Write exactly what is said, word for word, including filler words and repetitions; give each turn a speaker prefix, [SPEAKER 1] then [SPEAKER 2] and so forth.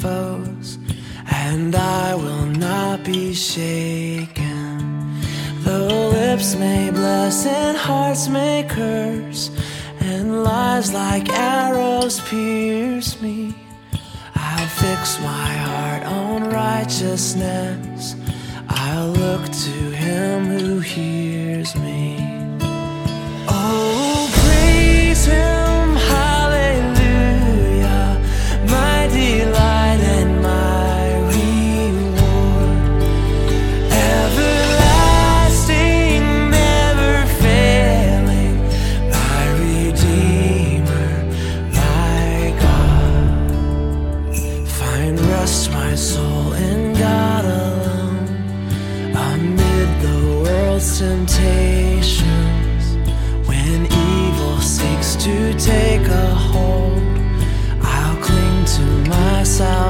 [SPEAKER 1] foes, and I will not be shaken. Though lips may bless and hearts may curse, and lies like arrows pierce me, I'll fix my heart on righteousness. I'll look to him who hears me. Oh, praise him, hallelujah, my delight and my reward. Everlasting, never failing, my Redeemer, my God. Find rest, my soul, in God alone, amid the world's temptations. When evil seeks to take a hold, I'll cling to my salvation.